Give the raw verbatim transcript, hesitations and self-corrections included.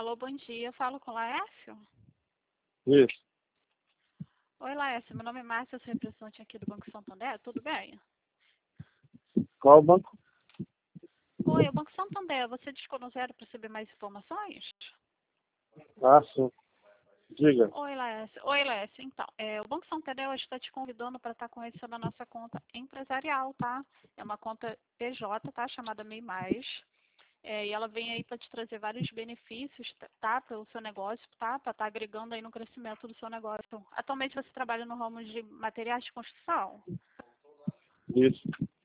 Alô, bom dia. Eu falo com o Laércio? Isso. Oi, Laércio. Meu nome é Márcia, eu sou representante aqui do Banco Santander. Tudo bem? Qual banco? Oi, o Banco Santander. Você discou no zero para saber mais informações? Ah, sim. Diga. Oi, Laércio. Oi, Laércio. Então, é, o Banco Santander hoje está te convidando para estar conhecendo a nossa conta empresarial, tá? É uma conta P J, tá? Chamada MEI Mais. É, e ela vem aí para te trazer vários benefícios, tá? Para o seu negócio, tá? Para estar agregando aí no crescimento do seu negócio. Atualmente você trabalha no ramo de materiais de construção? Isso.